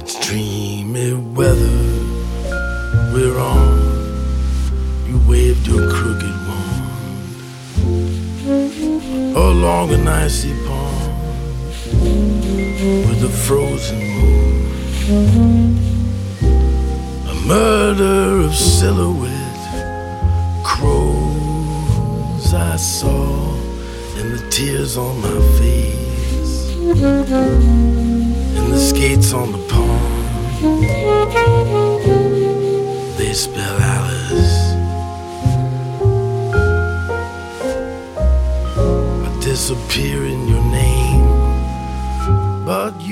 Dreamy weather we're on. You waved your crooked wand along an icy pond with a frozen moon. A murder of silhouette crows I saw in the tears on my face, and the skates on the pond, they spell Alice. I disappear in your name, but